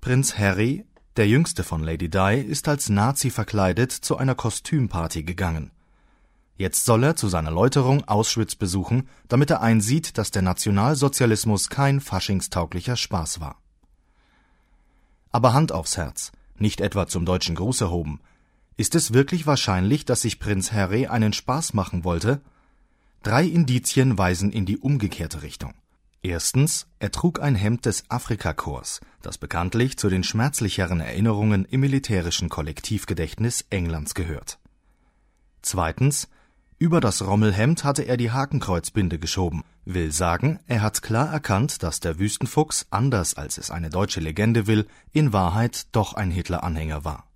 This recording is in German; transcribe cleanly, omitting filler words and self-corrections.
Prinz Harry, der jüngste von Lady Di, ist als Nazi verkleidet zu einer Kostümparty gegangen. Jetzt soll er zu seiner Läuterung Auschwitz besuchen, damit er einsieht, dass der Nationalsozialismus kein faschingstauglicher Spaß war. Aber Hand aufs Herz, nicht etwa zum deutschen Gruß erhoben. Ist es wirklich wahrscheinlich, dass sich Prinz Harry einen Spaß machen wollte? 3 Indizien weisen in die umgekehrte Richtung. Erstens, er trug ein Hemd des Afrikakorps, das bekanntlich zu den schmerzlicheren Erinnerungen im militärischen Kollektivgedächtnis Englands gehört. Zweitens, über das Rommelhemd hatte er die Hakenkreuzbinde geschoben, will sagen, er hat klar erkannt, dass der Wüstenfuchs, anders als es eine deutsche Legende will, in Wahrheit doch ein Hitler-Anhänger war.